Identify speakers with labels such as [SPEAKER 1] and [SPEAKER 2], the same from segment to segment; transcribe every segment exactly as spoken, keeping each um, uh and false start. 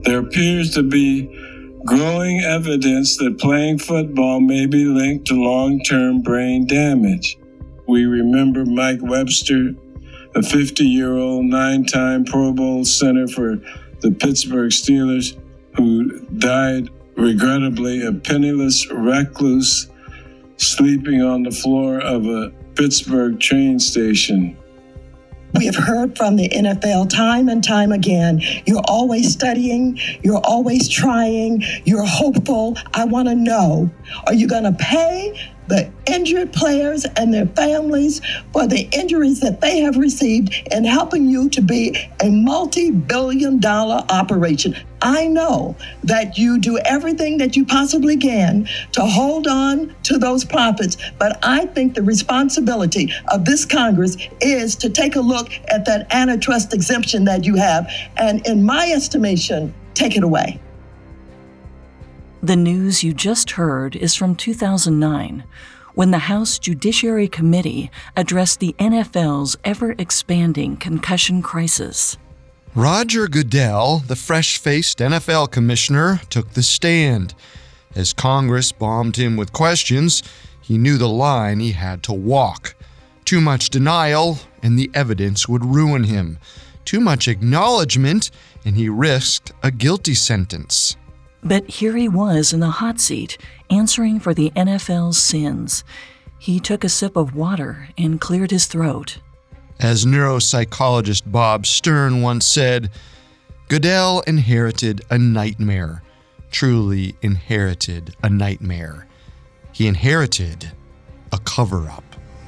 [SPEAKER 1] There appears to be growing evidence that playing football may be linked to long-term brain damage. We remember Mike Webster, a fifty-year-old nine-time Pro Bowl center for the Pittsburgh Steelers, who died regrettably a penniless recluse sleeping on the floor of a Pittsburgh train station.
[SPEAKER 2] We have heard from the N F L time and time again. You're always studying. You're always trying. You're hopeful. I want to know, are you going to pay the injured players and their families for the injuries that they have received in helping you to be a multi-billion dollar operation? I know that you do everything that you possibly can to hold on to those profits, but I think the responsibility of this Congress is to take a look at that antitrust exemption that you have, and in my estimation, take it away.
[SPEAKER 3] The news you just heard is from two thousand nine, when the House Judiciary Committee addressed the N F L's ever-expanding concussion crisis.
[SPEAKER 4] Roger Goodell, the fresh-faced N F L commissioner, took the stand. As Congress bombed him with questions, he knew the line he had to walk. Too much denial, and the evidence would ruin him. Too much acknowledgement, and he risked a guilty sentence.
[SPEAKER 3] But here he was in the hot seat, answering for the N F L's sins. He took a sip of water and cleared his throat.
[SPEAKER 4] As neuropsychologist Bob Stern once said, Goodell inherited a nightmare, truly inherited a nightmare. He inherited a cover-up.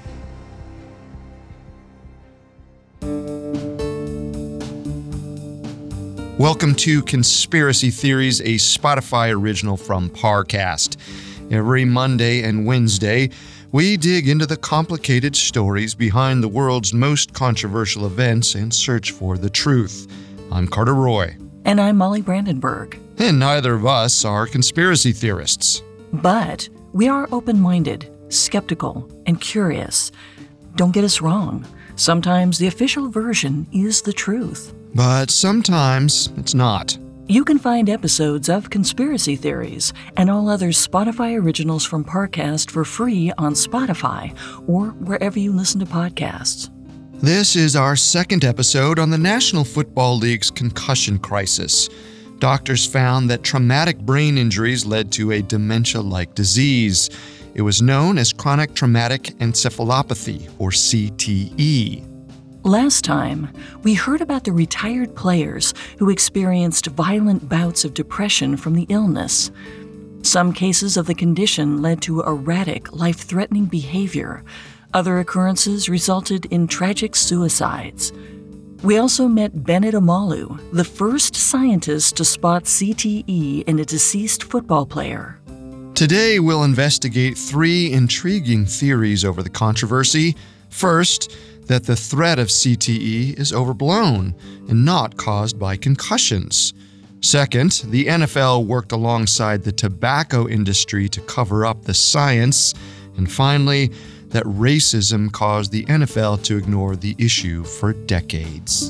[SPEAKER 4] Welcome to Conspiracy Theories, a Spotify original from Parcast. Every Monday and Wednesday, we dig into the complicated stories behind the world's most controversial events and search for the truth. I'm Carter Roy.
[SPEAKER 3] And I'm Molly Brandenburg.
[SPEAKER 4] And neither of us are conspiracy theorists.
[SPEAKER 3] But we are open-minded, skeptical, and curious. Don't get us wrong. Sometimes the official version is the truth.
[SPEAKER 4] But sometimes it's not.
[SPEAKER 3] You can find episodes of Conspiracy Theories and all other Spotify originals from Parcast for free on Spotify or wherever you listen to podcasts.
[SPEAKER 4] This is our second episode on the National Football League's concussion crisis. Doctors found that traumatic brain injuries led to a dementia-like disease. It was known as chronic traumatic encephalopathy, or C T E.
[SPEAKER 3] Last time, we heard about the retired players who experienced violent bouts of depression from the illness. Some cases of the condition led to erratic, life-threatening behavior. Other occurrences resulted in tragic suicides. We also met Bennet Omalu, the first scientist to spot C T E in a deceased football player.
[SPEAKER 4] Today, we'll investigate three intriguing theories over the controversy. First, that the threat of C T E is overblown and not caused by concussions. Second, the N F L worked alongside the tobacco industry to cover up the science. And finally, that racism caused the N F L to ignore the issue for decades.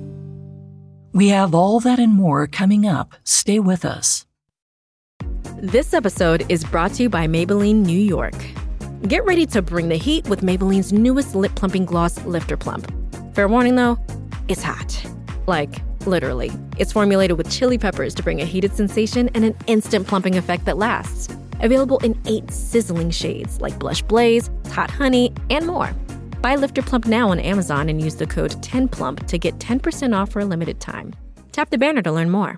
[SPEAKER 3] We have all that and more coming up. Stay with us.
[SPEAKER 5] This episode is brought to you by Maybelline New York. Get ready to bring the heat with Maybelline's newest lip plumping gloss, Lifter Plump. Fair warning though, it's hot. Like, literally. It's formulated with chili peppers to bring a heated sensation and an instant plumping effect that lasts. Available in eight sizzling shades like Blush Blaze, Hot Honey, and more. Buy Lifter Plump now on Amazon and use the code ten plump to get ten percent off for a limited time. Tap the banner to learn more.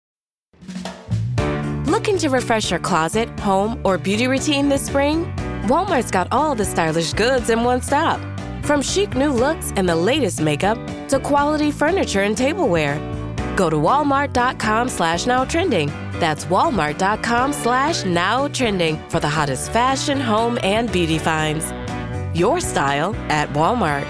[SPEAKER 6] Looking to refresh your closet, home, or beauty routine this spring? Walmart's got all the stylish goods in one stop. From chic new looks and the latest makeup to quality furniture and tableware. Go to walmart.com slash now trending. That's walmart.com slash now trending for the hottest fashion, home, and beauty finds. Your style at Walmart.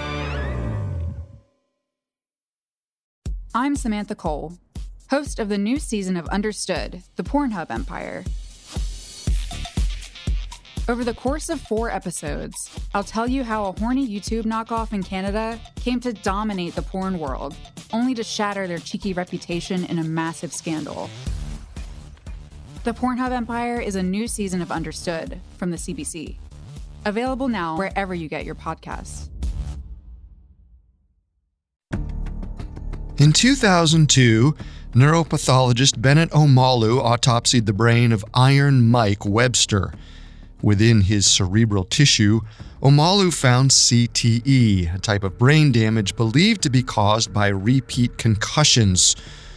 [SPEAKER 7] I'm Samantha Cole, host of the new season of Understood, the Pornhub Empire. Over the course of four episodes, I'll tell you how a horny YouTube knockoff in Canada came to dominate the porn world, only to shatter their cheeky reputation in a massive scandal. The Pornhub Empire is a new season of Understood from the C B C. Available now wherever you get your podcasts.
[SPEAKER 4] In two thousand two, neuropathologist Bennett Omalu autopsied the brain of Iron Mike Webster. Within his cerebral tissue, Omalu found C T E, a type of brain damage believed to be caused by repeat concussions.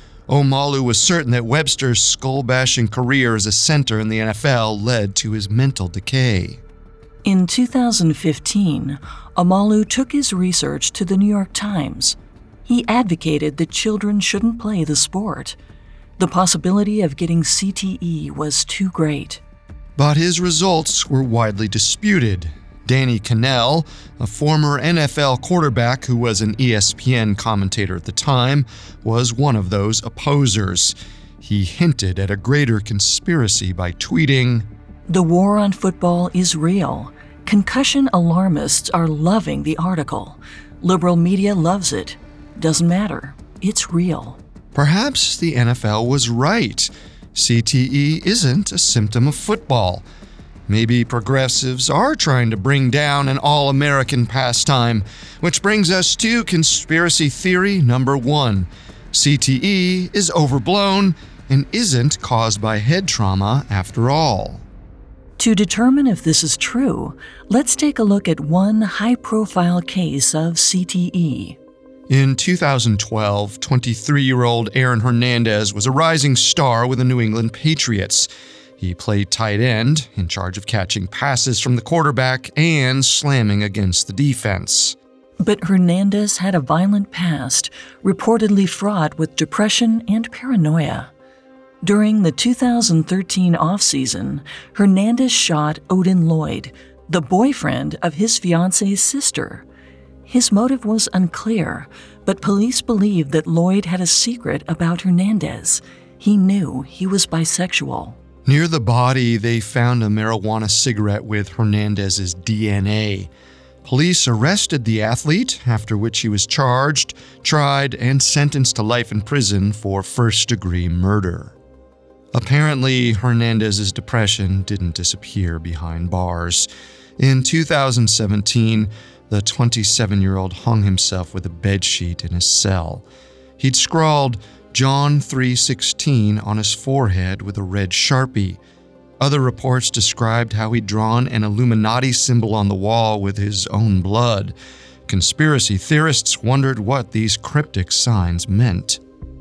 [SPEAKER 4] Omalu was certain that Webster's skull-bashing career as a center in the N F L led to his mental decay.
[SPEAKER 3] In two thousand fifteen, Omalu took his research to the New York Times. He advocated that children shouldn't play the sport. The possibility of getting C T E was too great.
[SPEAKER 4] But his results were widely disputed. Danny Kanell, a former N F L quarterback who was an E S P N commentator at the time, was one of those opposers. He hinted at a greater conspiracy by tweeting,
[SPEAKER 3] "The war on football is real. Concussion alarmists are loving the article. Liberal media loves it. Doesn't matter. It's real."
[SPEAKER 4] Perhaps the N F L was right. C T E isn't a symptom of football. Maybe progressives are trying to bring down an all-American pastime, which brings us to conspiracy theory number one. C T E is overblown and isn't caused by head trauma after all.
[SPEAKER 3] To determine if this is true, let's take a look at one high-profile case of C T E.
[SPEAKER 4] In two thousand twelve, twenty-three-year-old Aaron Hernandez was a rising star with the New England Patriots. He played tight end, in charge of catching passes from the quarterback and slamming against the defense.
[SPEAKER 3] But Hernandez had a violent past, reportedly fraught with depression and paranoia. During the two thousand thirteen offseason, Hernandez shot Odin Lloyd, the boyfriend of his fiance's sister. His motive was unclear, but police believed that Lloyd had a secret about Hernandez. He knew he was bisexual.
[SPEAKER 4] Near the body, they found a marijuana cigarette with Hernandez's D N A. Police arrested the athlete, after which he was charged, tried, and sentenced to life in prison for first-degree murder. Apparently, Hernandez's depression didn't disappear behind bars. In two thousand seventeen, the twenty-seven-year-old hung himself with a bedsheet in his cell. He'd scrawled John three sixteen on his forehead with a red Sharpie. Other reports described how he'd drawn an Illuminati symbol on the wall with his own blood. Conspiracy theorists wondered what these cryptic signs meant.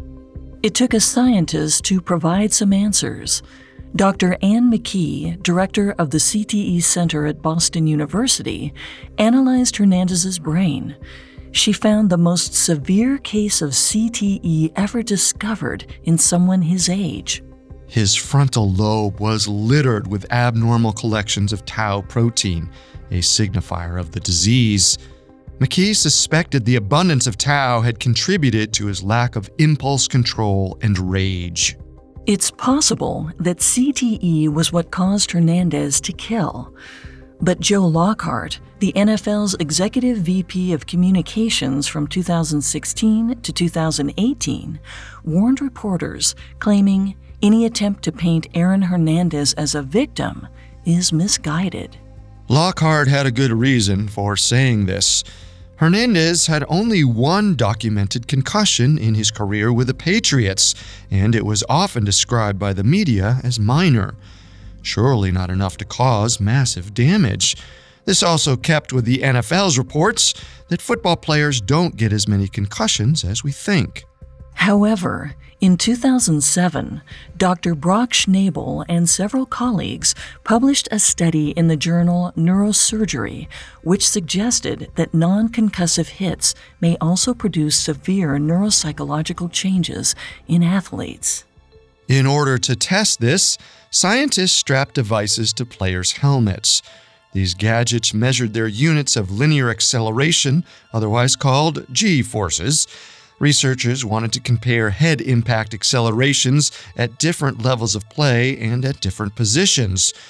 [SPEAKER 3] It took a scientist to provide some answers. Doctor Anne McKee, director of the C T E Center at Boston University, analyzed Hernandez's brain. She found the most severe case of C T E ever discovered in someone his age.
[SPEAKER 4] His frontal lobe was littered with abnormal collections of tau protein, a signifier of the disease. McKee suspected the abundance of tau had contributed to his lack of impulse control and rage.
[SPEAKER 3] It's possible that C T E was what caused Hernandez to kill. But Joe Lockhart, the N F L's executive V P of communications from two thousand sixteen to two thousand eighteen, warned reporters, claiming any attempt to paint Aaron Hernandez as a victim is misguided.
[SPEAKER 4] Lockhart had a good reason for saying this. Hernandez had only one documented concussion in his career with the Patriots, and it was often described by the media as minor. Surely not enough to cause massive damage. This also kept with the N F L's reports that football players don't get as many concussions as we think.
[SPEAKER 3] However, in two thousand seven, Doctor Brock Schnabel and several colleagues published a study in the journal Neurosurgery, which suggested that non-concussive hits may also produce severe neuropsychological changes in athletes.
[SPEAKER 4] In order to test this, scientists strapped devices to players' helmets. These gadgets measured their units of linear acceleration, otherwise called G-forces. Researchers wanted to compare head impact accelerations at different levels of play and at different positions.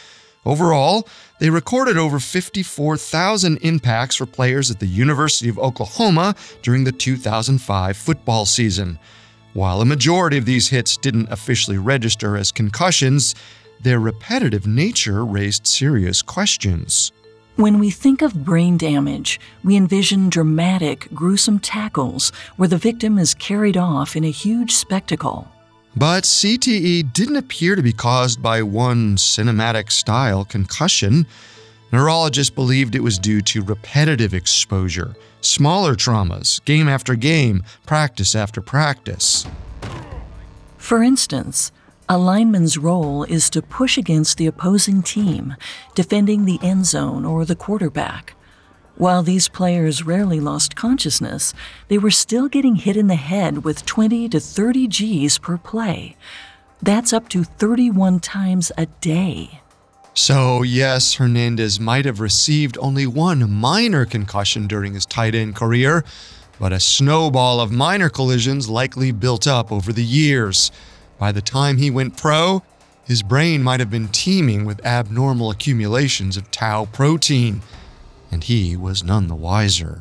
[SPEAKER 4] Overall, they recorded over fifty-four thousand impacts for players at the University of Oklahoma during the two thousand five football season. While a majority of these hits didn't officially register as concussions, their repetitive nature raised serious questions.
[SPEAKER 3] When we think of brain damage, we envision dramatic, gruesome tackles where the victim is carried off in a huge spectacle.
[SPEAKER 4] But C T E didn't appear to be caused by one cinematic-style concussion. Neurologists believed it was due to repetitive exposure, smaller traumas, game after game, practice after practice.
[SPEAKER 3] For instance, a lineman's role is to push against the opposing team, defending the end zone or the quarterback. While these players rarely lost consciousness, they were still getting hit in the head with twenty to thirty G's per play. That's up to thirty-one times a day.
[SPEAKER 4] So yes, Hernandez might have received only one minor concussion during his tight end career, but a snowball of minor collisions likely built up over the years. By the time he went pro, his brain might have been teeming with abnormal accumulations of tau protein, and he was none the wiser.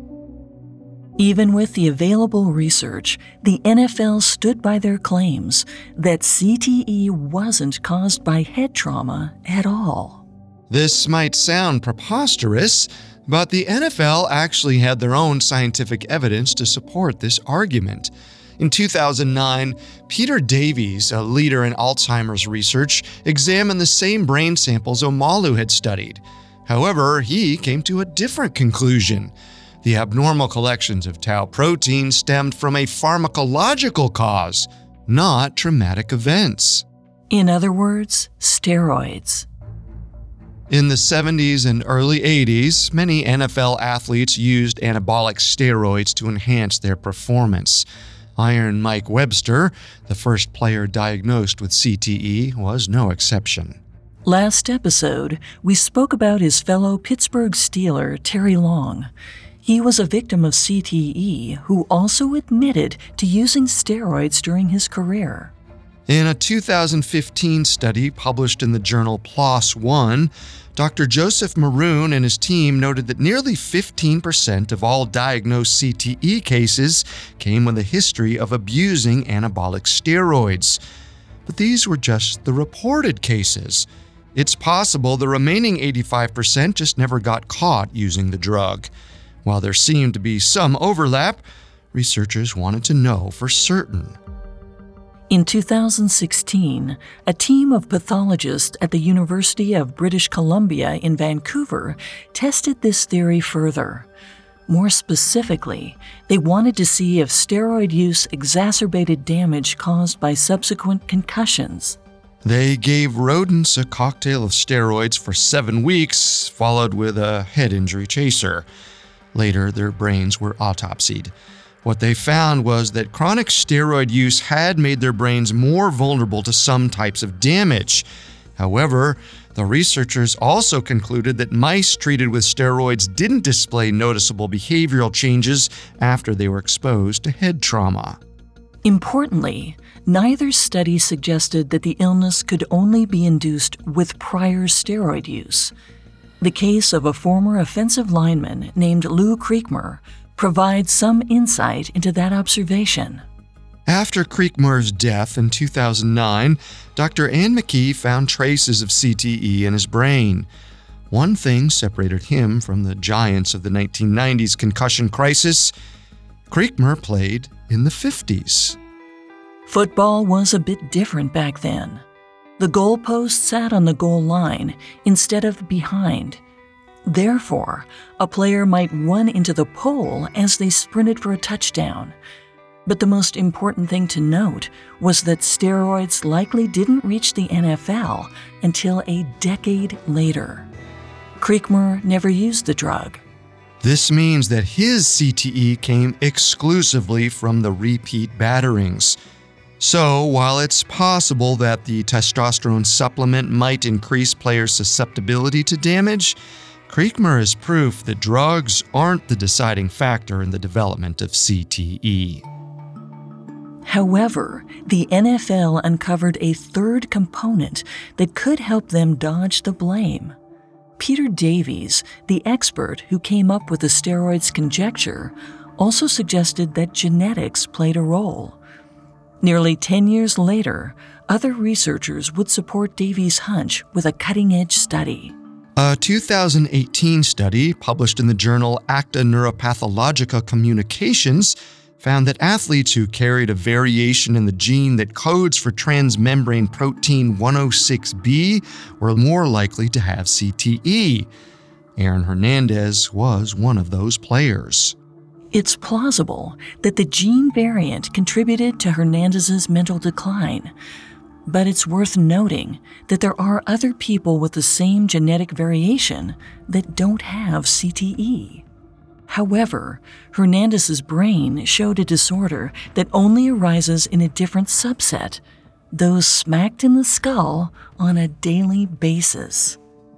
[SPEAKER 3] Even with the available research, the N F L stood by their claims that C T E wasn't caused by head trauma at all.
[SPEAKER 4] This might sound preposterous, but the N F L actually had their own scientific evidence to support this argument. In two thousand nine, Peter Davies, a leader in Alzheimer's research, examined the same brain samples Omalu had studied. However, he came to a different conclusion. The abnormal collections of tau protein stemmed from a pharmacological cause, not traumatic events.
[SPEAKER 3] In other words, steroids.
[SPEAKER 4] In the seventies and early eighties, many N F L athletes used anabolic steroids to enhance their performance. Iron Mike Webster, the first player diagnosed with C T E, was no exception.
[SPEAKER 3] Last episode, we spoke about his fellow Pittsburgh Steeler, Terry Long. He was a victim of C T E who also admitted to using steroids during his career.
[SPEAKER 4] In a two thousand fifteen study published in the journal PLOS One, Doctor Joseph Maroon and his team noted that nearly fifteen percent of all diagnosed C T E cases came with a history of abusing anabolic steroids. But these were just the reported cases. It's possible the remaining eighty-five percent just never got caught using the drug. While there seemed to be some overlap, researchers wanted to know for certain.
[SPEAKER 3] In two thousand sixteen, a team of pathologists at the University of British Columbia in Vancouver tested this theory further. More specifically, they wanted to see if steroid use exacerbated damage caused by subsequent concussions.
[SPEAKER 4] They gave rodents a cocktail of steroids for seven weeks, followed with a head injury chaser. Later, their brains were autopsied. What they found was that chronic steroid use had made their brains more vulnerable to some types of damage. However, the researchers also concluded that mice treated with steroids didn't display noticeable behavioral changes after they were exposed to head trauma.
[SPEAKER 3] Importantly, neither study suggested that the illness could only be induced with prior steroid use. The case of a former offensive lineman named Lou Creekmur provides some insight into that observation.
[SPEAKER 4] After Creekmur's death in two thousand nine, Doctor Ann McKee found traces of C T E in his brain. One thing separated him from the giants of the nineteen nineties concussion crisis. Creekmur played in the fifties.
[SPEAKER 3] Football was a bit different back then. The goalpost sat on the goal line instead of behind. Therefore, a player might run into the pole as they sprinted for a touchdown. But the most important thing to note was that steroids likely didn't reach the N F L until a decade later. Creekmur never used the drug.
[SPEAKER 4] This means that his C T E came exclusively from the repeat batterings. So, while it's possible that the testosterone supplement might increase players' susceptibility to damage, Creekmur is proof that drugs aren't the deciding factor in the development of C T E.
[SPEAKER 3] However, the N F L uncovered a third component that could help them dodge the blame. Peter Davies, the expert who came up with the steroids conjecture, also suggested that genetics played a role. Nearly ten years later, other researchers would support Davies' hunch with a cutting-edge study.
[SPEAKER 4] A two thousand eighteen study published in the journal Acta Neuropathologica Communications found that athletes who carried a variation in the gene that codes for transmembrane protein one oh six B were more likely to have C T E. Aaron Hernandez was one of those players.
[SPEAKER 3] It's plausible that the gene variant contributed to Hernandez's mental decline, but it's worth noting that there are other people with the same genetic variation that don't have C T E. However, Hernandez's brain showed a disorder that only arises in a different subset, those smacked in the skull on a daily basis.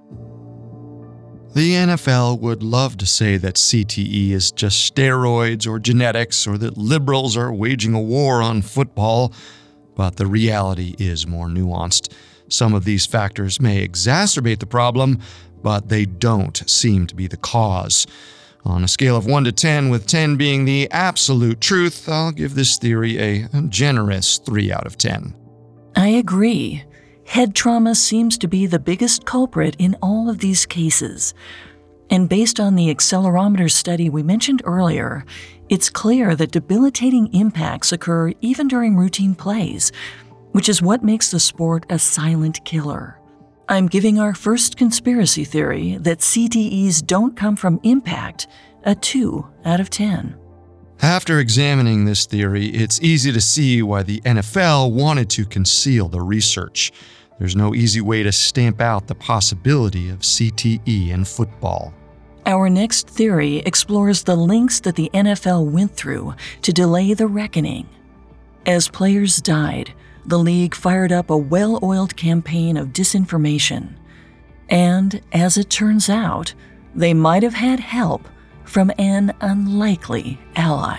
[SPEAKER 4] The N F L would love to say that C T E is just steroids or genetics, or that liberals are waging a war on football, but the reality is more nuanced. Some of these factors may exacerbate the problem, but they don't seem to be the cause. On a scale of one to ten, with ten being the absolute truth, I'll give this theory a generous three out of ten.
[SPEAKER 3] I agree. Head trauma seems to be the biggest culprit in all of these cases. And based on the accelerometer study we mentioned earlier, it's clear that debilitating impacts occur even during routine plays, which is what makes the sport a silent killer. I'm giving our first conspiracy theory that C T Es don't come from impact a two out of ten.
[SPEAKER 4] After examining this theory, it's easy to see why the N F L wanted to conceal the research. There's no easy way to stamp out the possibility of C T E in football.
[SPEAKER 3] Our next theory explores the lengths that the N F L went through to delay the reckoning. As players died, the league fired up a well-oiled campaign of disinformation. And, as it turns out, they might have had help from an unlikely ally.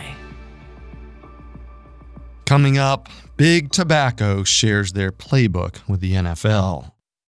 [SPEAKER 4] Coming up, Big Tobacco shares their playbook with the N F L.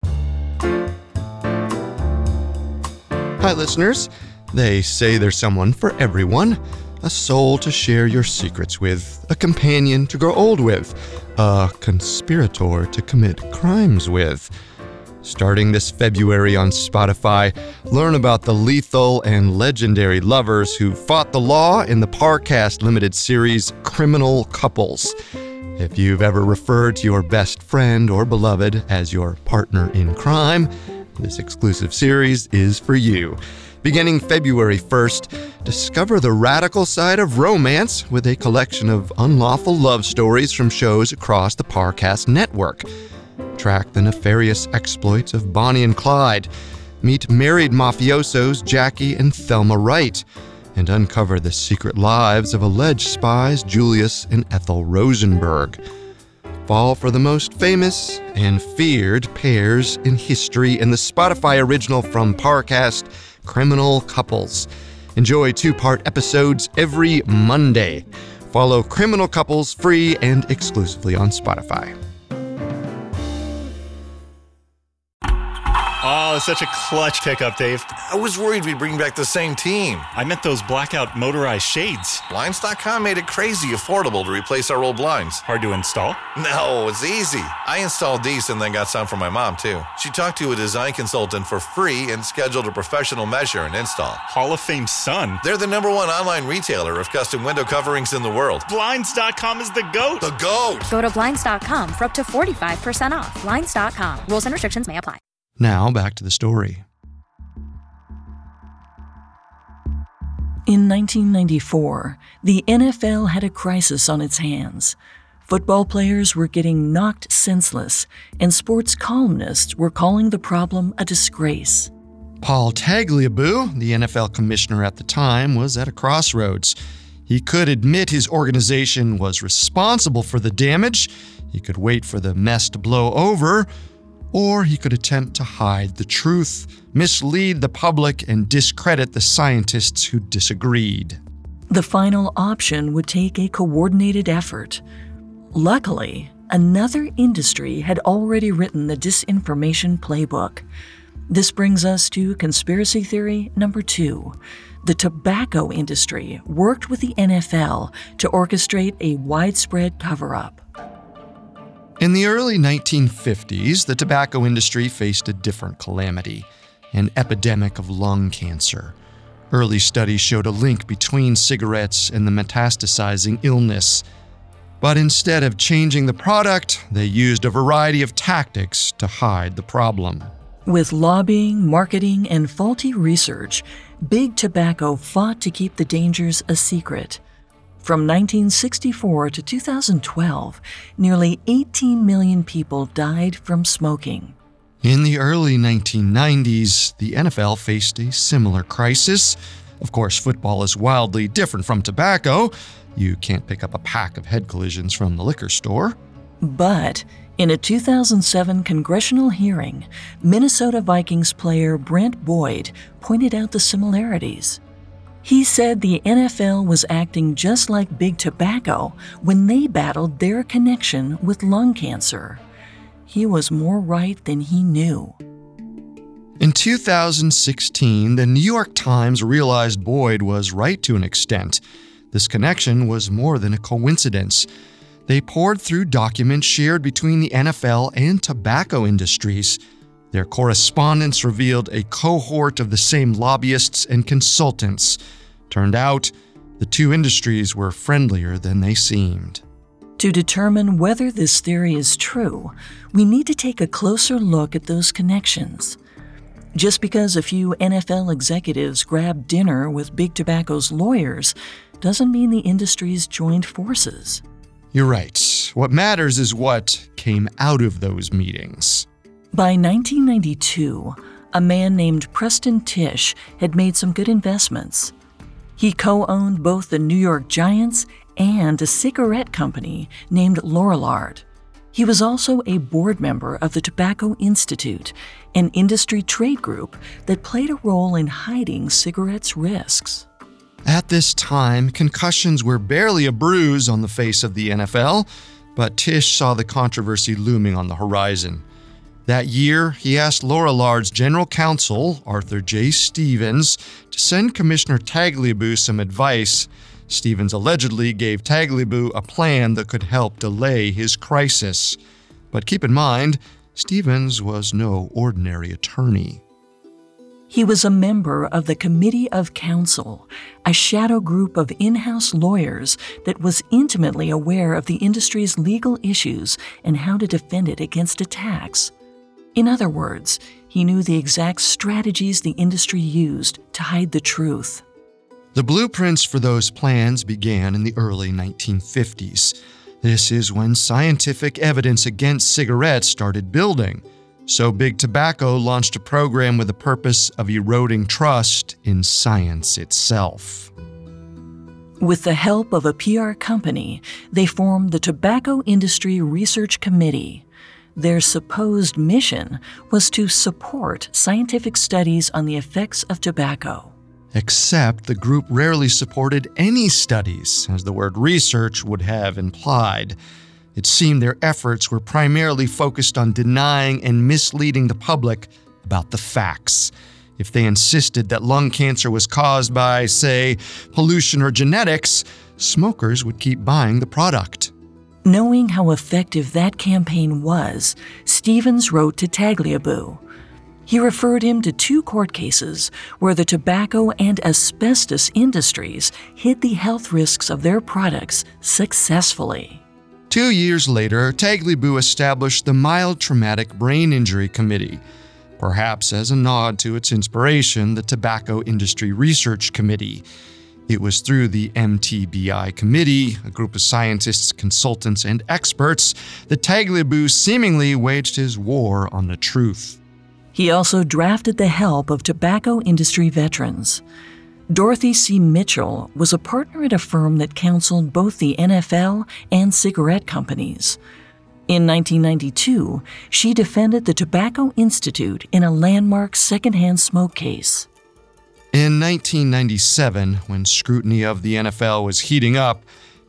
[SPEAKER 4] Hi, listeners. They say there's someone for everyone. A soul to share your secrets with, a companion to grow old with, a conspirator to commit crimes with. Starting this February on Spotify, learn about the lethal and legendary lovers who fought the law in the Parcast limited series Criminal Couples. If you've ever referred to your best friend or beloved as your partner in crime, this exclusive series is for you. Beginning February first, discover the radical side of romance with a collection of unlawful love stories from shows across the Parcast network. Track the nefarious exploits of Bonnie and Clyde, meet married mafiosos Jackie and Thelma Wright, and uncover the secret lives of alleged spies Julius and Ethel Rosenberg. Fall for the most famous and feared pairs in history in the Spotify original from Parcast, Criminal Couples. Enjoy two-part episodes every Monday. Follow Criminal Couples free and exclusively on Spotify.
[SPEAKER 8] Oh, such a clutch pickup, Dave.
[SPEAKER 9] I was worried we'd bring back the same team.
[SPEAKER 8] I meant those blackout motorized shades.
[SPEAKER 9] Blinds dot com made it crazy affordable to replace our old blinds.
[SPEAKER 8] Hard to install?
[SPEAKER 9] No, it's easy. I installed these and then got some for my mom, too. She talked to a design consultant for free and scheduled a professional measure and install.
[SPEAKER 8] Hall of Fame son.
[SPEAKER 9] They're the number one online retailer of custom window coverings in the world.
[SPEAKER 8] Blinds dot com is the GOAT.
[SPEAKER 9] The GOAT.
[SPEAKER 10] Go to Blinds dot com for up to forty-five percent off. Blinds dot com. Rules and restrictions may apply.
[SPEAKER 4] Now, back to the story.
[SPEAKER 3] In nineteen ninety-four, the N F L had a crisis on its hands. Football players were getting knocked senseless, and sports columnists were calling the problem a disgrace.
[SPEAKER 4] Paul Tagliabue, the N F L commissioner at the time, was at a crossroads. He could admit his organization was responsible for the damage, he could wait for the mess to blow over, or he could attempt to hide the truth, mislead the public, and discredit the scientists who disagreed.
[SPEAKER 3] The final option would take a coordinated effort. Luckily, another industry had already written the disinformation playbook. This brings us to conspiracy theory number two. The tobacco industry worked with the N F L to orchestrate a widespread cover-up.
[SPEAKER 4] In the early nineteen fifties, the tobacco industry faced a different calamity, an epidemic of lung cancer. Early studies showed a link between cigarettes and the metastasizing illness. But instead of changing the product, they used a variety of tactics to hide the problem.
[SPEAKER 3] With lobbying, marketing, and faulty research, Big Tobacco fought to keep the dangers a secret. From nineteen sixty-four to two thousand twelve, nearly eighteen million people died from smoking.
[SPEAKER 4] In the early nineteen nineties, the N F L faced a similar crisis. Of course, football is wildly different from tobacco. You can't pick up a pack of head collisions from the liquor store.
[SPEAKER 3] But in a two thousand seven congressional hearing, Minnesota Vikings player Brent Boyd pointed out the similarities. He said the N F L was acting just like Big Tobacco when they battled their connection with lung cancer. He was more right than he knew.
[SPEAKER 4] In two thousand sixteen, the New York Times realized Boyd was right to an extent. This connection was more than a coincidence. They poured through documents shared between the N F L and tobacco industries. Their correspondence revealed a cohort of the same lobbyists and consultants. Turned out, the two industries were friendlier than they seemed.
[SPEAKER 3] To determine whether this theory is true, we need to take a closer look at those connections. Just because a few N F L executives grabbed dinner with Big Tobacco's lawyers doesn't mean the industries joined forces.
[SPEAKER 4] You're right. What matters is what came out of those meetings.
[SPEAKER 3] By nineteen ninety-two, a man named Preston Tisch had made some good investments. He co-owned both the New York Giants and a cigarette company named Lorillard. He was also a board member of the Tobacco Institute, an industry trade group that played a role in hiding cigarettes' risks.
[SPEAKER 4] At this time, concussions were barely a bruise on the face of the N F L, but Tisch saw the controversy looming on the horizon. That year, he asked Lorillard's general counsel, Arthur J. Stevens, to send Commissioner Tagliabue some advice. Stevens allegedly gave Tagliabue a plan that could help delay his crisis. But keep in mind, Stevens was no ordinary attorney.
[SPEAKER 3] He was a member of the Committee of Counsel, a shadow group of in-house lawyers that was intimately aware of the industry's legal issues and how to defend it against attacks. In other words, he knew the exact strategies the industry used to hide the truth.
[SPEAKER 4] The blueprints for those plans began in the early nineteen fifties. This is when scientific evidence against cigarettes started building. So Big Tobacco launched a program with the purpose of eroding trust in science itself.
[SPEAKER 3] With the help of a P R company, they formed the Tobacco Industry Research Committee. Their supposed mission was to support scientific studies on the effects of tobacco.
[SPEAKER 4] Except the group rarely supported any studies, as the word research would have implied. It seemed their efforts were primarily focused on denying and misleading the public about the facts. If they insisted that lung cancer was caused by, say, pollution or genetics, smokers would keep buying the product.
[SPEAKER 3] Knowing how effective that campaign was, Stevens wrote to Tagliabue. He referred him to two court cases where the tobacco and asbestos industries hid the health risks of their products successfully.
[SPEAKER 4] Two years later, Tagliabue established the Mild Traumatic Brain Injury Committee, perhaps as a nod to its inspiration, the Tobacco Industry Research Committee. It was through the M T B I committee, a group of scientists, consultants, and experts, that Tagliabue seemingly waged his war on the truth.
[SPEAKER 3] He also drafted the help of tobacco industry veterans. Dorothy C. Mitchell was a partner at a firm that counseled both the N F L and cigarette companies. In nineteen ninety-two, she defended the Tobacco Institute in a landmark secondhand smoke case.
[SPEAKER 4] In nineteen ninety-seven, when scrutiny of the N F L was heating up,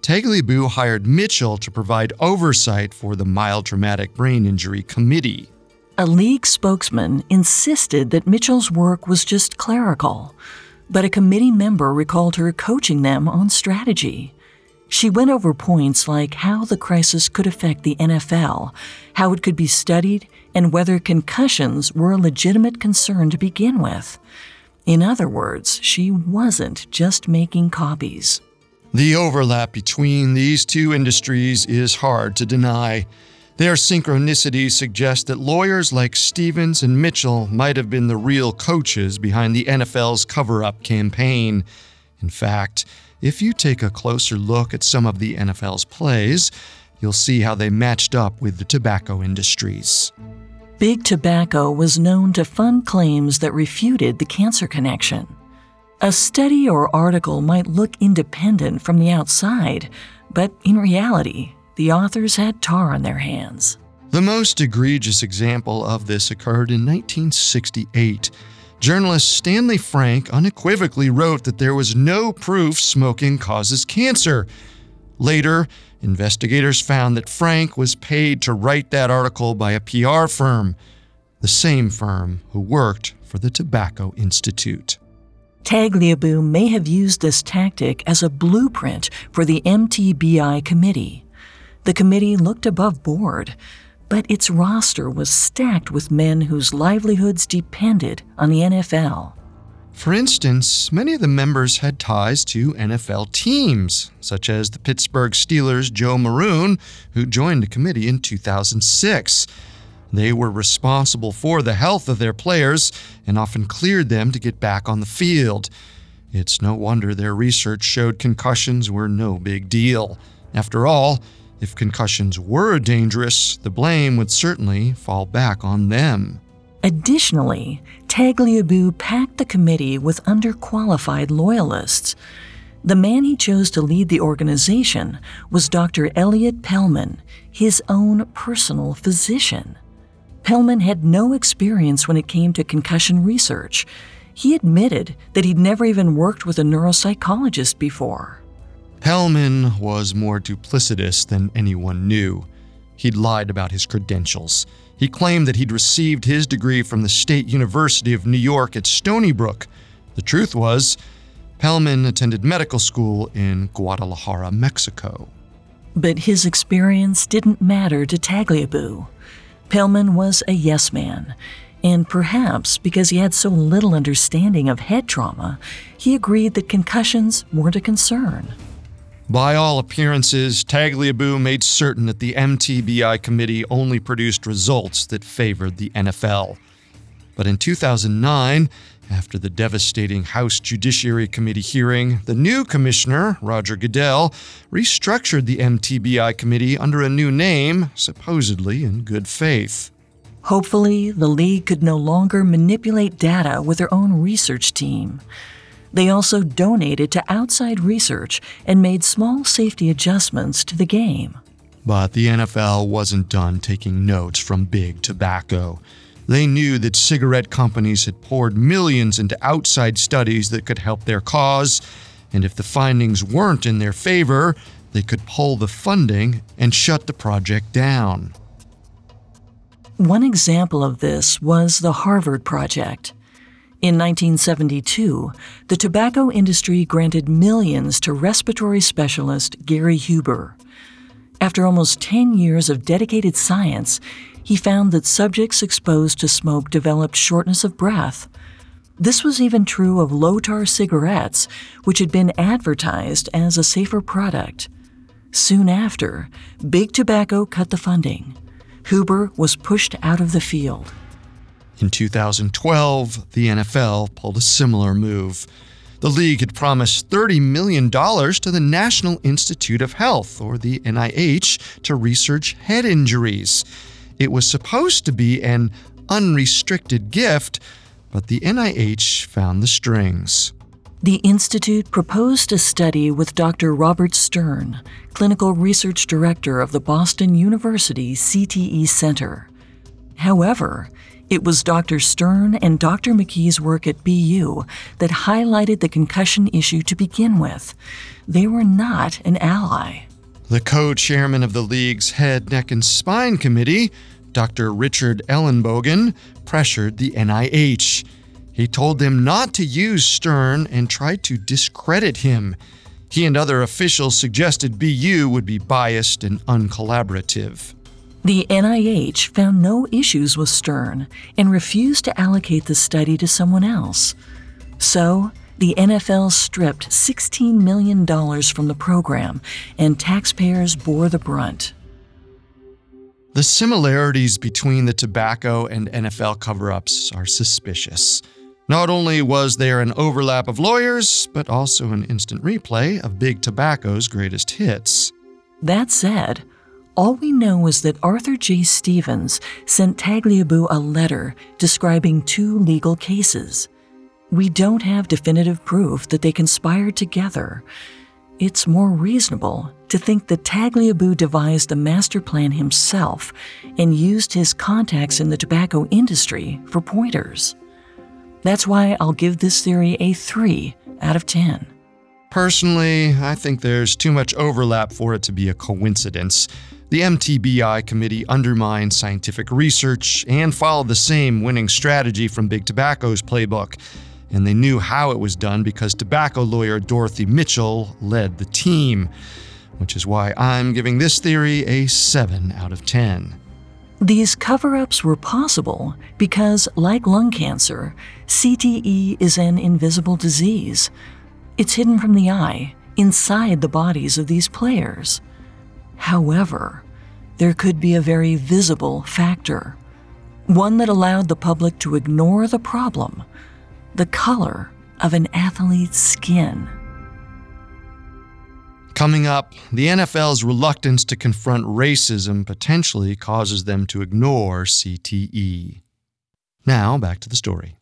[SPEAKER 4] Tagliabue hired Mitchell to provide oversight for the Mild Traumatic Brain Injury Committee.
[SPEAKER 3] A league spokesman insisted that Mitchell's work was just clerical, but a committee member recalled her coaching them on strategy. She went over points like how the crisis could affect the N F L, how it could be studied, and whether concussions were a legitimate concern to begin with. In other words, she wasn't just making copies.
[SPEAKER 4] The overlap between these two industries is hard to deny. Their synchronicities suggest that lawyers like Stevens and Mitchell might have been the real coaches behind the N F L's cover-up campaign. In fact, if you take a closer look at some of the N F L's plays, you'll see how they matched up with the tobacco industries.
[SPEAKER 3] Big Tobacco was known to fund claims that refuted the cancer connection. A study or article might look independent from the outside, but in reality, the authors had tar on their hands.
[SPEAKER 4] The most egregious example of this occurred in nineteen sixty-eight. Journalist Stanley Frank unequivocally wrote that there was no proof smoking causes cancer. Later, investigators found that Frank was paid to write that article by a P R firm, the same firm who worked for the Tobacco Institute.
[SPEAKER 3] Tagliabue may have used this tactic as a blueprint for the M T B I committee. The committee looked above board, but its roster was stacked with men whose livelihoods depended on the N F L.
[SPEAKER 4] For instance, many of the members had ties to N F L teams, such as the Pittsburgh Steelers' Joe Maroon, who joined the committee in two thousand six. They were responsible for the health of their players and often cleared them to get back on the field. It's no wonder their research showed concussions were no big deal. After all, if concussions were dangerous, the blame would certainly fall back on them.
[SPEAKER 3] Additionally, Tagliabue packed the committee with underqualified loyalists. The man he chose to lead the organization was Doctor Elliot Pellman, his own personal physician. Pellman had no experience when it came to concussion research. He admitted that he'd never even worked with a neuropsychologist before.
[SPEAKER 4] Pellman was more duplicitous than anyone knew. He'd lied about his credentials. He claimed that he'd received his degree from the State University of New York at Stony Brook. The truth was, Pellman attended medical school in Guadalajara, Mexico.
[SPEAKER 3] But his experience didn't matter to Tagliabue. Pellman was a yes man, and perhaps because he had so little understanding of head trauma, he agreed that concussions weren't a concern.
[SPEAKER 4] By all appearances, Tagliabue made certain that the M T B I committee only produced results that favored the N F L. But in two thousand nine, after the devastating House Judiciary Committee hearing, the new commissioner, Roger Goodell, restructured the M T B I committee under a new name, supposedly in good faith.
[SPEAKER 3] Hopefully, the league could no longer manipulate data with their own research team. They also donated to outside research and made small safety adjustments to the game.
[SPEAKER 4] But the N F L wasn't done taking notes from Big Tobacco. They knew that cigarette companies had poured millions into outside studies that could help their cause, and if the findings weren't in their favor, they could pull the funding and shut the project down.
[SPEAKER 3] One example of this was the Harvard Project. In nineteen seventy-two, the tobacco industry granted millions to respiratory specialist Gary Huber. After almost ten years of dedicated science, he found that subjects exposed to smoke developed shortness of breath. This was even true of low-tar cigarettes, which had been advertised as a safer product. Soon after, Big Tobacco cut the funding. Huber was pushed out of the field.
[SPEAKER 4] In two thousand twelve, the N F L pulled a similar move. The league had promised thirty million dollars to the National Institute of Health, or the N I H, to research head injuries. It was supposed to be an unrestricted gift, but the N I H found the strings.
[SPEAKER 3] The Institute proposed a study with Doctor Robert Stern, Clinical Research Director of the Boston University C T E Center. However, It was Doctor Stern and Doctor McKee's work at B U that highlighted the concussion issue to begin with. They were not an ally.
[SPEAKER 4] The co-chairman of the league's head, neck, and spine committee, Doctor Richard Ellenbogen, pressured the N I H. He told them not to use Stern and tried to discredit him. He and other officials suggested B U would be biased and uncollaborative.
[SPEAKER 3] The N I H found no issues with Stern and refused to allocate the study to someone else. So, the N F L stripped sixteen million dollars from the program, and taxpayers bore the brunt.
[SPEAKER 4] The similarities between the tobacco and N F L cover-ups are suspicious. Not only was there an overlap of lawyers, but also an instant replay of Big Tobacco's greatest hits.
[SPEAKER 3] That said, all we know is that Arthur J. Stevens sent Tagliabue a letter describing two legal cases. We don't have definitive proof that they conspired together. It's more reasonable to think that Tagliabue devised the master plan himself and used his contacts in the tobacco industry for pointers. That's why I'll give this theory a three out of ten.
[SPEAKER 4] Personally, I think there's too much overlap for it to be a coincidence. The M T B I committee undermined scientific research and followed the same winning strategy from Big Tobacco's playbook. And they knew how it was done because tobacco lawyer Dorothy Mitchell led the team, which is why I'm giving this theory a seven out of ten.
[SPEAKER 3] These cover-ups were possible because, like lung cancer, C T E is an invisible disease. It's hidden from the eye, inside the bodies of these players. However, there could be a very visible factor, one that allowed the public to ignore the problem: the color of an athlete's skin.
[SPEAKER 4] Coming up, the N F L's reluctance to confront racism potentially causes them to ignore C T E. Now, back to the story.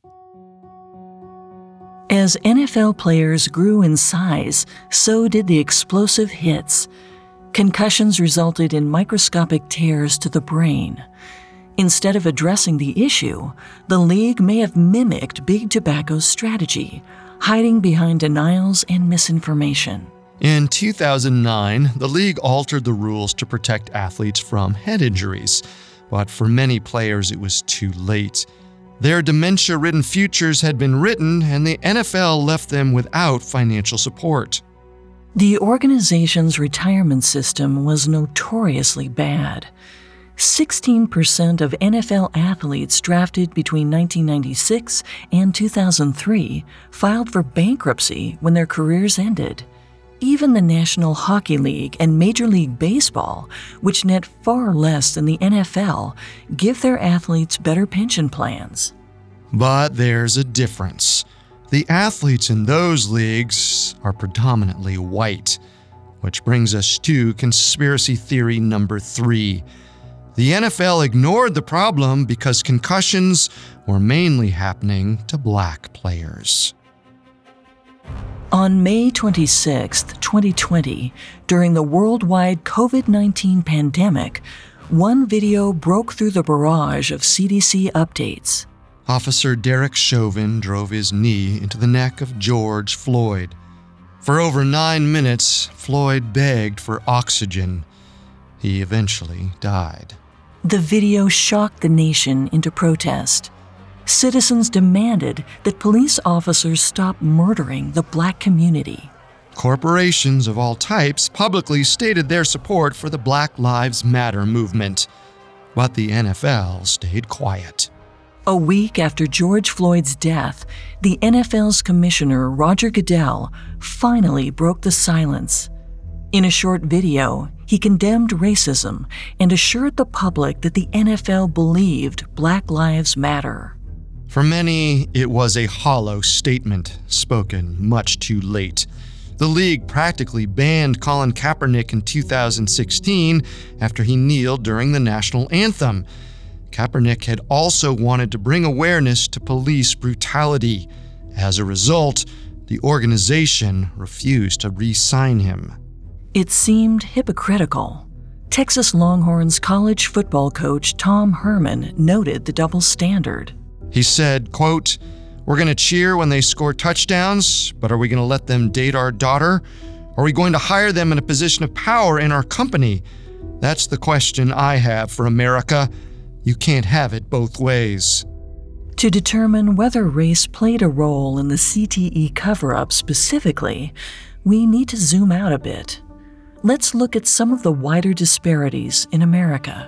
[SPEAKER 3] As N F L players grew in size, so did the explosive hits. Concussions resulted in microscopic tears to the brain. Instead of addressing the issue, the league may have mimicked Big Tobacco's strategy, hiding behind denials and misinformation.
[SPEAKER 4] In two thousand nine, the league altered the rules to protect athletes from head injuries, but for many players it was too late. Their dementia-ridden futures had been written, and the N F L left them without financial support.
[SPEAKER 3] The organization's retirement system was notoriously bad. sixteen percent of N F L athletes drafted between nineteen ninety-six and two thousand three filed for bankruptcy when their careers ended. Even the National Hockey League and Major League Baseball, which net far less than the N F L, give their athletes better pension plans.
[SPEAKER 4] But there's a difference. The athletes in those leagues are predominantly white, which brings us to conspiracy theory number three. The N F L ignored the problem because concussions were mainly happening to black players.
[SPEAKER 3] On May twenty-sixth, twenty twenty, during the worldwide COVID nineteen pandemic, one video broke through the barrage of C D C updates.
[SPEAKER 4] Officer Derek Chauvin drove his knee into the neck of George Floyd. For over nine minutes, Floyd begged for oxygen. He eventually died.
[SPEAKER 3] The video shocked the nation into protest. Citizens demanded that police officers stop murdering the black community.
[SPEAKER 4] Corporations of all types publicly stated their support for the Black Lives Matter movement, but the N F L stayed quiet.
[SPEAKER 3] A week after George Floyd's death, the N F L's commissioner, Roger Goodell, finally broke the silence. In a short video, he condemned racism and assured the public that the N F L believed Black Lives Matter.
[SPEAKER 4] For many, it was a hollow statement, spoken much too late. The league practically banned Colin Kaepernick in two thousand sixteen after he kneeled during the national anthem. Kaepernick had also wanted to bring awareness to police brutality. As a result, the organization refused to re-sign him.
[SPEAKER 3] It seemed hypocritical. Texas Longhorns college football coach Tom Herman noted the double standard.
[SPEAKER 4] He said, quote, "We're going to cheer when they score touchdowns, but are we going to let them date our daughter? Are we going to hire them in a position of power in our company? That's the question I have for America. You can't have it both ways."
[SPEAKER 3] To determine whether race played a role in the C T E cover-up specifically, we need to zoom out a bit. Let's look at some of the wider disparities in America.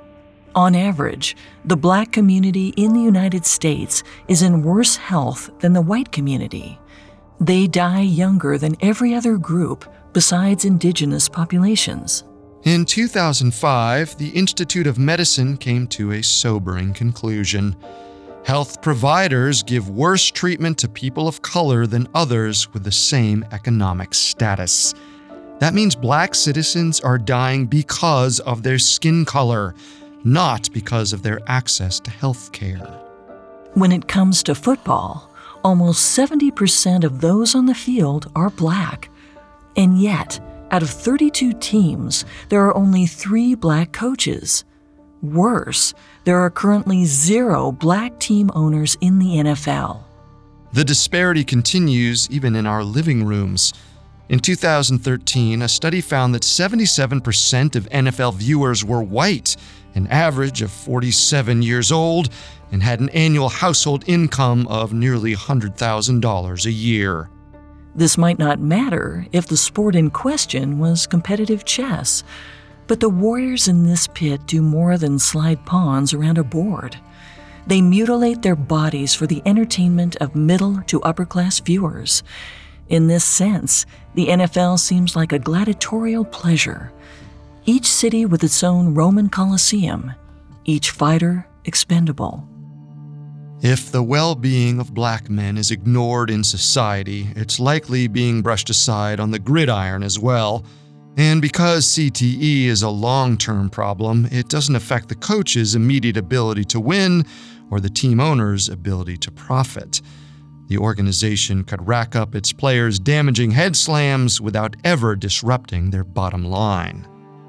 [SPEAKER 3] On average, the Black community in the United States is in worse health than the white community. They die younger than every other group besides indigenous populations.
[SPEAKER 4] In two thousand five, the Institute of Medicine came to a sobering conclusion. Health providers give worse treatment to people of color than others with the same economic status. That means Black citizens are dying because of their skin color, not because of their access to health care.
[SPEAKER 3] When it comes to football, almost seventy percent of those on the field are Black. And yet, out of thirty-two teams, there are only three Black coaches. Worse, there are currently zero Black team owners in the N F L.
[SPEAKER 4] The disparity continues even in our living rooms. In two thousand thirteen, a study found that seventy-seven percent of N F L viewers were white, an average of forty-seven years old, and had an annual household income of nearly one hundred thousand dollars a year.
[SPEAKER 3] This might not matter if the sport in question was competitive chess, but the warriors in this pit do more than slide pawns around a board. They mutilate their bodies for the entertainment of middle to upper-class viewers. In this sense, the N F L seems like a gladiatorial pleasure. Each city with its own Roman Colosseum, each fighter expendable.
[SPEAKER 4] If the well-being of Black men is ignored in society, it's likely being brushed aside on the gridiron as well. And because C T E is a long-term problem, it doesn't affect the coach's immediate ability to win or the team owner's ability to profit. The organization could rack up its players' damaging head slams without ever disrupting their bottom line.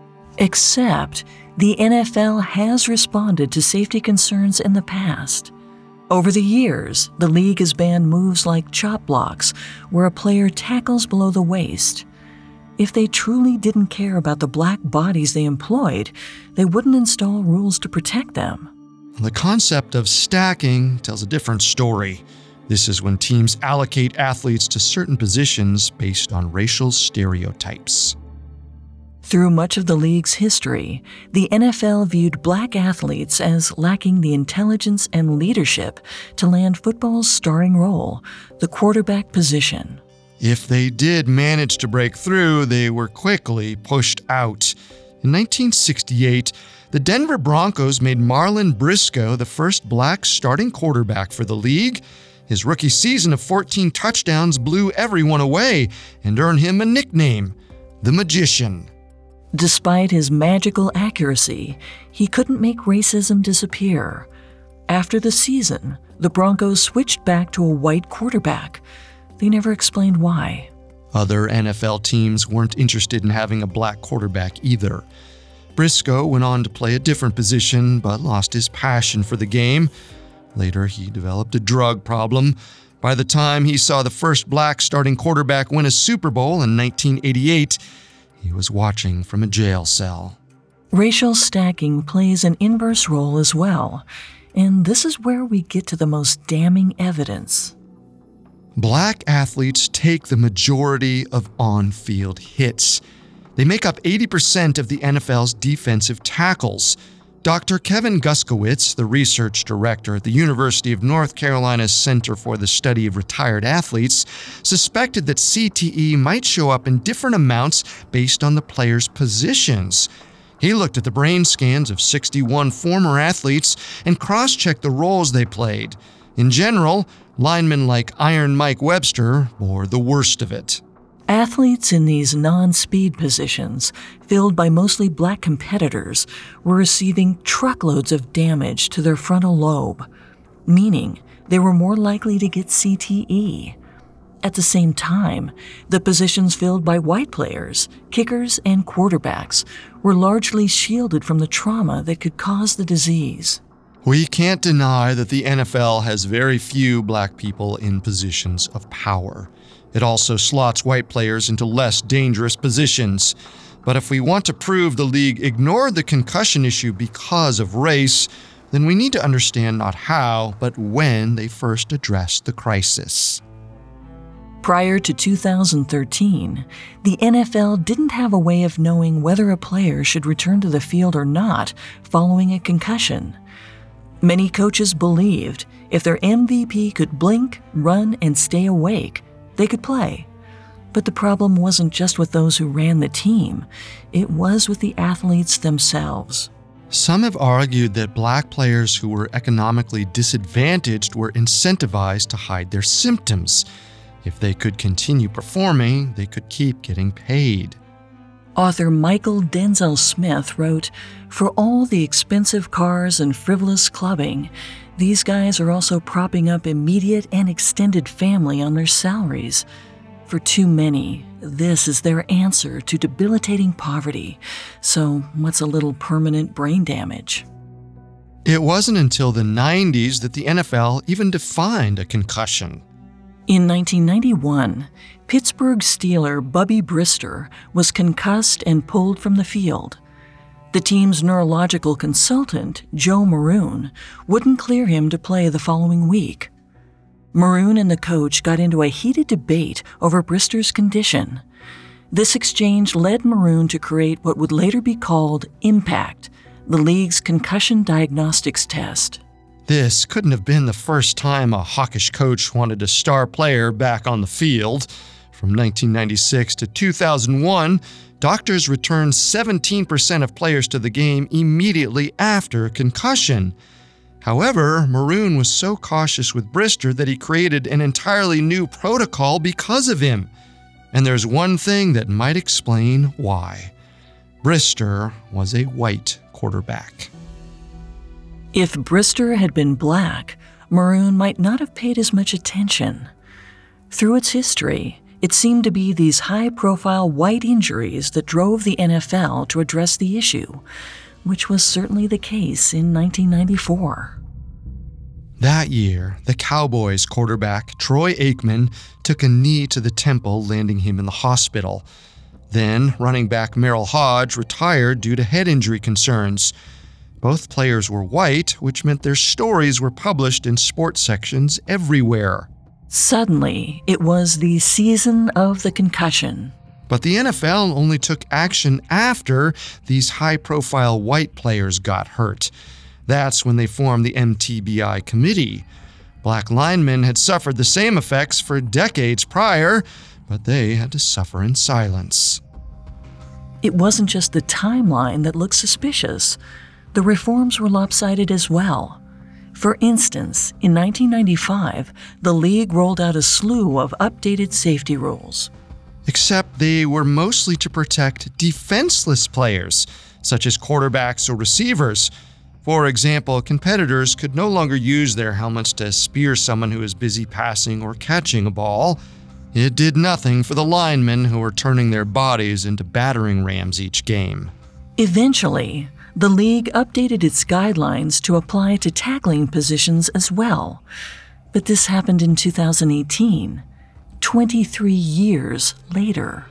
[SPEAKER 3] Except the N F L has responded to safety concerns in the past. Over the years, the league has banned moves like chop blocks, where a player tackles below the waist. If they truly didn't care about the Black bodies they employed, they wouldn't install rules to protect them.
[SPEAKER 4] The concept of stacking tells a different story. This is when teams allocate athletes to certain positions based on racial stereotypes.
[SPEAKER 3] Through much of the league's history, the N F L viewed Black athletes as lacking the intelligence and leadership to land football's starring role, the quarterback position.
[SPEAKER 4] If they did manage to break through, they were quickly pushed out. In nineteen sixty-eight, the Denver Broncos made Marlon Briscoe the first Black starting quarterback for the league. His rookie season of fourteen touchdowns blew everyone away and earned him a nickname, the Magician.
[SPEAKER 3] Despite his magical accuracy, he couldn't make racism disappear. After the season, the Broncos switched back to a white quarterback. They never explained why.
[SPEAKER 4] Other N F L teams weren't interested in having a Black quarterback either. Briscoe went on to play a different position, but lost his passion for the game. Later, he developed a drug problem. By the time he saw the first Black starting quarterback win a Super Bowl in nineteen eighty-eight, he was watching from a jail cell.
[SPEAKER 3] Racial stacking plays an inverse role as well, and this is where we get to the most damning evidence.
[SPEAKER 4] Black athletes take the majority of on-field hits. They make up eighty percent of the N F L's defensive tackles. Doctor Kevin Guskowitz, the research director at the University of North Carolina's Center for the Study of Retired Athletes, suspected that C T E might show up in different amounts based on the players' positions. He looked at the brain scans of sixty-one former athletes and cross-checked the roles they played. In general, linemen like Iron Mike Webster bore the worst of it.
[SPEAKER 3] Athletes in these non-speed positions, filled by mostly Black competitors, were receiving truckloads of damage to their frontal lobe, meaning they were more likely to get C T E. At the same time, the positions filled by white players, kickers, and quarterbacks were largely shielded from the trauma that could cause the disease.
[SPEAKER 4] We can't deny that the N F L has very few black people in positions of power. It also slots white players into less dangerous positions. But if we want to prove the league ignored the concussion issue because of race, then we need to understand not how, but when they first addressed the crisis.
[SPEAKER 3] Prior to two thousand thirteen, the N F L didn't have a way of knowing whether a player should return to the field or not following a concussion. Many coaches believed if their M V P could blink, run, and stay awake, they could play. But the problem wasn't just with those who ran the team, it was with the athletes themselves.
[SPEAKER 4] Some have argued that black players who were economically disadvantaged were incentivized to hide their symptoms. If they could continue performing, they could keep getting paid.
[SPEAKER 3] Author Michael Denzel Smith wrote, "For all the expensive cars and frivolous clubbing, these guys are also propping up immediate and extended family on their salaries. For too many, this is their answer to debilitating poverty. So what's a little permanent brain damage?"
[SPEAKER 4] It wasn't until the nineties that the N F L even defined a concussion.
[SPEAKER 3] In nineteen ninety-one, Pittsburgh Steeler Bubby Brister was concussed and pulled from the field. The team's neurological consultant, Joe Maroon, wouldn't clear him to play the following week. Maroon and the coach got into a heated debate over Brister's condition. This exchange led Maroon to create what would later be called IMPACT, the league's concussion diagnostics test.
[SPEAKER 4] This couldn't have been the first time a hawkish coach wanted a star player back on the field. From nineteen ninety-six to two thousand one, doctors returned seventeen percent of players to the game immediately after a concussion. However, Maroon was so cautious with Brister that he created an entirely new protocol because of him. And there's one thing that might explain why. Brister was a white quarterback.
[SPEAKER 3] If Brister had been black, Maroon might not have paid as much attention. Through its history, it seemed to be these high-profile white injuries that drove the N F L to address the issue, which was certainly the case in nineteen ninety-four.
[SPEAKER 4] That year, the Cowboys quarterback Troy Aikman took a knee to the temple, landing him in the hospital. Then, running back Merrill Hodge retired due to head injury concerns. Both players were white, which meant their stories were published in sports sections everywhere.
[SPEAKER 3] Suddenly, it was the season of the concussion.
[SPEAKER 4] But the N F L only took action after these high-profile white players got hurt. That's when they formed the M T B I committee. Black linemen had suffered the same effects for decades prior, but they had to suffer in silence.
[SPEAKER 3] It wasn't just the timeline that looked suspicious. The reforms were lopsided as well. For instance, in nineteen ninety-five, the league rolled out a slew of updated safety rules.
[SPEAKER 4] Except they were mostly to protect defenseless players, such as quarterbacks or receivers. For example, competitors could no longer use their helmets to spear someone who is busy passing or catching a ball. It did nothing for the linemen who were turning their bodies into battering rams each game.
[SPEAKER 3] Eventually, the league updated its guidelines to apply to tackling positions as well. But this happened in two thousand eighteen, twenty-three years later.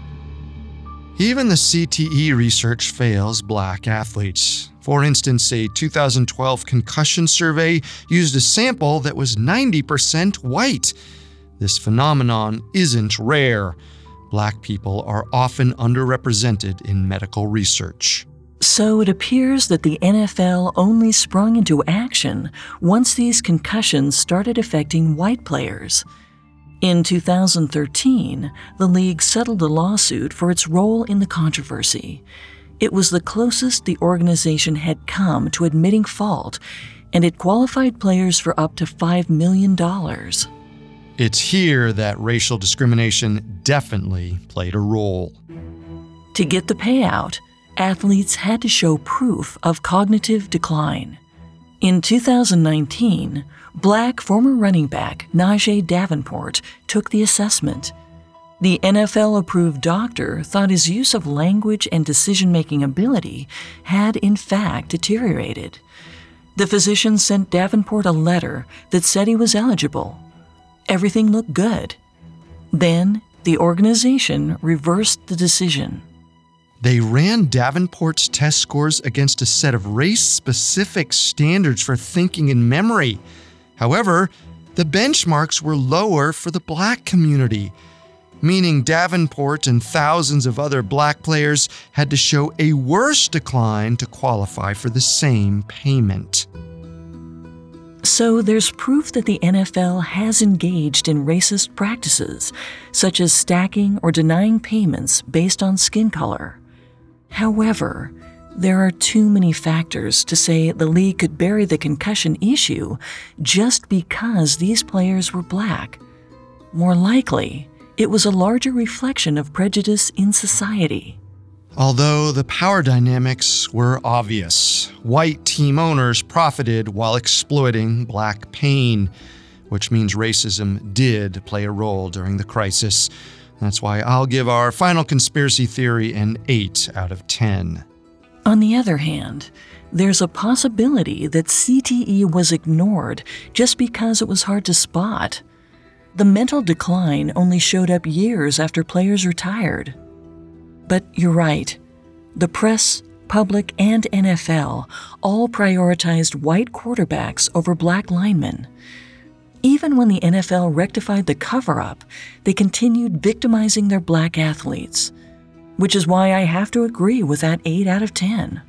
[SPEAKER 4] Even the C T E research fails black athletes. For instance, a two thousand twelve concussion survey used a sample that was ninety percent white. This phenomenon isn't rare. Black people are often underrepresented in medical research.
[SPEAKER 3] So it appears that the N F L only sprung into action once these concussions started affecting white players. In two thousand thirteen, the league settled a lawsuit for its role in the controversy. It was the closest the organization had come to admitting fault, and it qualified players for up to five million dollars.
[SPEAKER 4] It's here that racial discrimination definitely played a role.
[SPEAKER 3] To get the payout, athletes had to show proof of cognitive decline. In two thousand nineteen, Black former running back Najee Davenport took the assessment. The N F L-approved doctor thought his use of language and decision-making ability had in fact deteriorated. The physician sent Davenport a letter that said he was eligible. Everything looked good. Then, the organization reversed the decision.
[SPEAKER 4] They ran Davenport's test scores against a set of race-specific standards for thinking and memory. However, the benchmarks were lower for the Black community, meaning Davenport and thousands of other Black players had to show a worse decline to qualify for the same payment.
[SPEAKER 3] So there's proof that the N F L has engaged in racist practices, such as stacking or denying payments based on skin color. However, there are too many factors to say the league could bury the concussion issue just because these players were Black. More likely, it was a larger reflection of prejudice in society.
[SPEAKER 4] Although the power dynamics were obvious, white team owners profited while exploiting Black pain, which means racism did play a role during the crisis. That's why I'll give our final conspiracy theory an eight out of ten.
[SPEAKER 3] On the other hand, there's a possibility that C T E was ignored just because it was hard to spot. The mental decline only showed up years after players retired. But you're right. The press, public, and N F L all prioritized white quarterbacks over Black linemen. Even when the N F L rectified the cover-up, they continued victimizing their Black athletes, which is why I have to agree with that eight out of ten.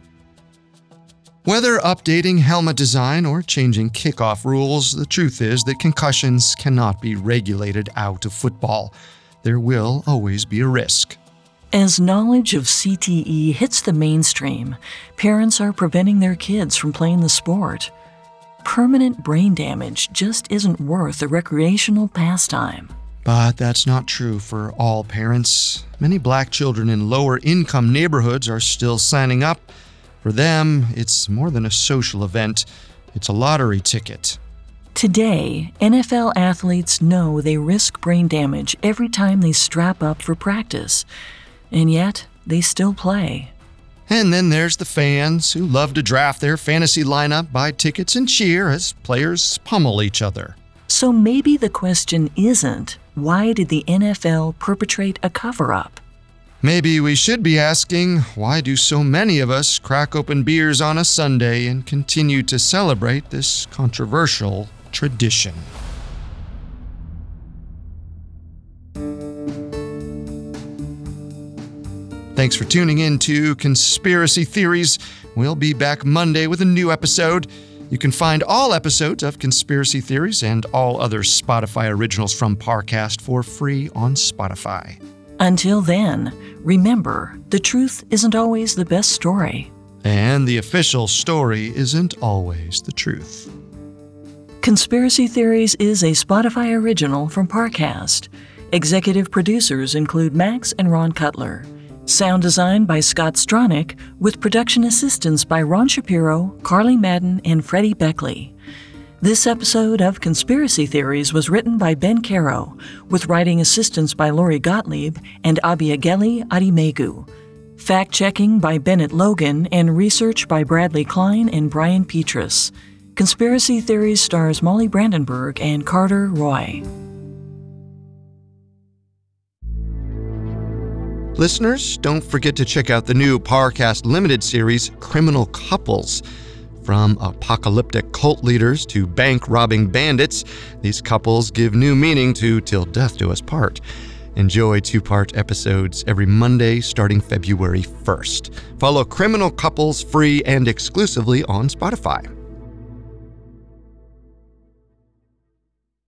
[SPEAKER 4] Whether updating helmet design or changing kickoff rules, the truth is that concussions cannot be regulated out of football. There will always be a risk.
[SPEAKER 3] As knowledge of C T E hits the mainstream, parents are preventing their kids from playing the sport. Permanent brain damage just isn't worth the recreational pastime.
[SPEAKER 4] But that's not true for all parents. Many Black children in lower-income neighborhoods are still signing up. For them, it's more than a social event. It's a lottery ticket.
[SPEAKER 3] Today, N F L athletes know they risk brain damage every time they strap up for practice, and yet they still play.
[SPEAKER 4] And then there's the fans who love to draft their fantasy lineup, buy tickets, and cheer as players pummel each other.
[SPEAKER 3] So maybe the question isn't, why did the N F L perpetrate a cover-up?
[SPEAKER 4] Maybe we should be asking, why do so many of us crack open beers on a Sunday and continue to celebrate this controversial tradition? Thanks for tuning in to Conspiracy Theories. We'll be back Monday with a new episode. You can find all episodes of Conspiracy Theories and all other Spotify originals from Parcast for free on Spotify.
[SPEAKER 3] Until then, remember, the truth isn't always the best story.
[SPEAKER 4] And the official story isn't always the truth.
[SPEAKER 3] Conspiracy Theories is a Spotify original from Parcast. Executive producers include Max and Ron Cutler. Sound design by Scott Stronach, with production assistance by Ron Shapiro, Carly Madden, and Freddie Beckley. This episode of Conspiracy Theories was written by Ben Caro, with writing assistance by Lori Gottlieb and Abiageli Adimegu. Fact-checking by Bennett Logan and research by Bradley Klein and Brian Petrus. Conspiracy Theories stars Molly Brandenburg and Carter Roy.
[SPEAKER 4] Listeners, don't forget to check out the new Parcast Limited series, Criminal Couples. From apocalyptic cult leaders to bank-robbing bandits, these couples give new meaning to Till Death Do Us Part. Enjoy two-part episodes every Monday starting February first. Follow Criminal Couples free and exclusively on Spotify.